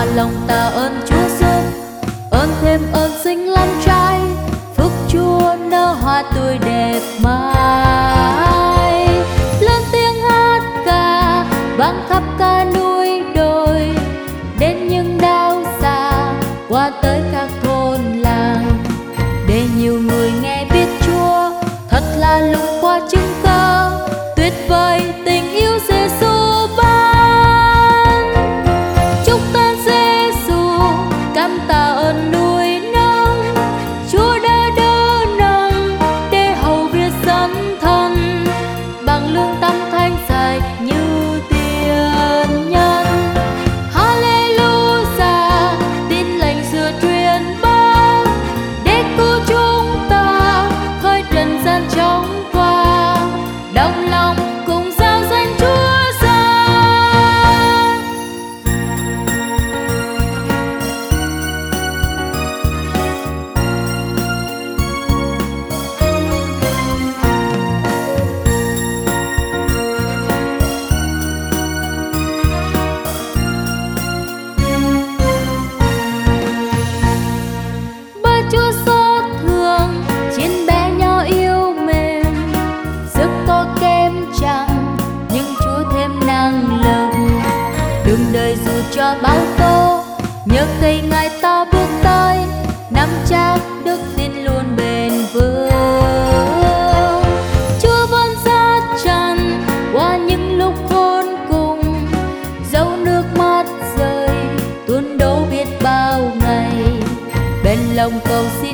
Và lòng ta ơn Chúa giúp, ơn thêm ơn sinh lắm trai, phúc Chúa nở hoa tươi đẹp mãi. Lên tiếng hát ca vang khắp cả núi đồi, đến những đảo xa qua tới các thôn làng, để nhiều người nghe biết Chúa thật là lúc qua chứng cơ tuyệt vời tình yêu Giêsu ban. Chúc tên Giêsu cảm tạ ơn nuôi nấng, Chúa đã đỡ nâng để hầu việc dẫn thân, bằng lương tâm thanh sạch như tiền nhân. Hallelujah, tin lành xưa truyền bá để cứu chúng ta khơi trần gian chóng qua, đồng lòng cùng giao danh Chúa ra. Bởi Chúa xót thương chiến bé nhỏ yêu mềm, sức có kém chăng nhưng Chúa thêm năng lực. Đường đời dù cho bão tố, nhờ cây Ngài ta bước tới, nắm chắc đức tin luôn bền vững. Chúa vẫn sát trần qua những lúc khốn cùng, dẫu nước mắt rơi tuôn đổ biết bao ngày, bên lòng cầu xin